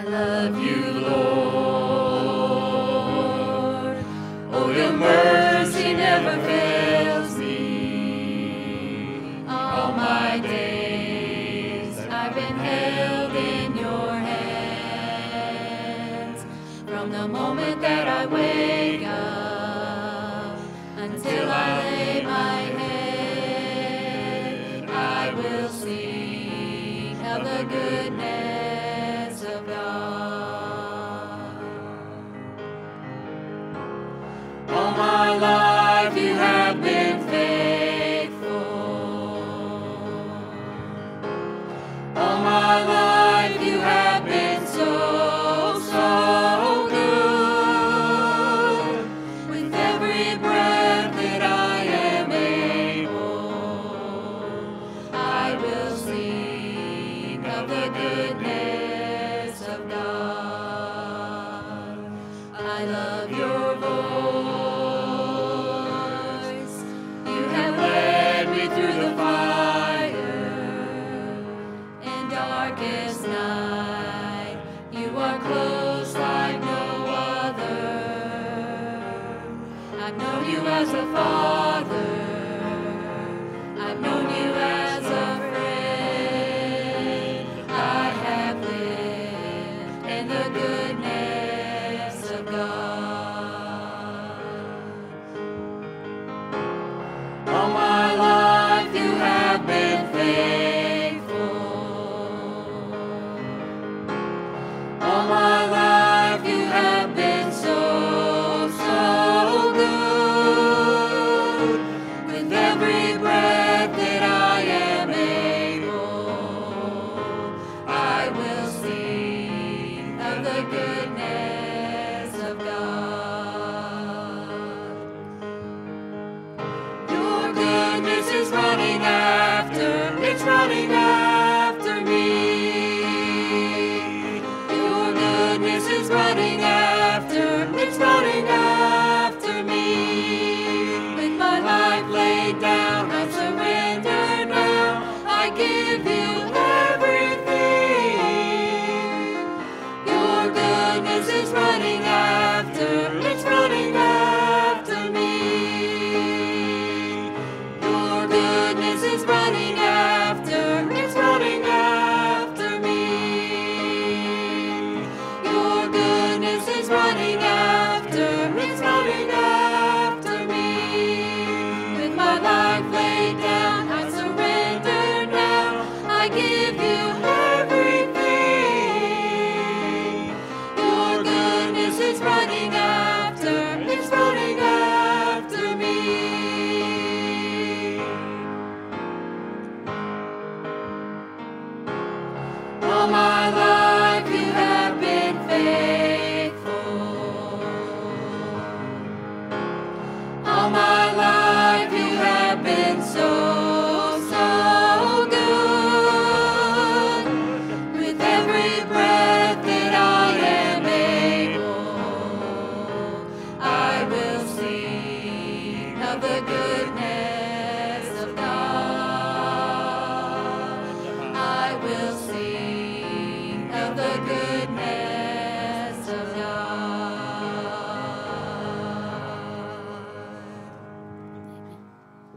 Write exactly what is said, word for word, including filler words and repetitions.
love you, Lord. Oh, your mercy never fails me. All my days I've been held in your hands. From the moment that I wake up until I lay my head, I will sing of the goodness of God. All my life you have been faithful. All my life you have been so, so good. With every breath that I am able, I will sing of the goodness of God. I love your voice. You have led me through the fire and darkest night. You are close like no other. I've known you as a father. I've known you as a friend. I have lived in the goodness of God. All my life you have been faithful. All my life you have been so, so good. With every breath that I am able, I will sing of the goodness of God. Your goodness is running after, it's running after me. Your goodness is running after, it's running after me. With my life laid down, I surrender now. I give you everything. Your goodness is running after, it's running after me. Your goodness is running after, it's running after me. Your goodness is running after, it's running after me. With my life laid down, I surrender now. I give you everything. Your goodness is running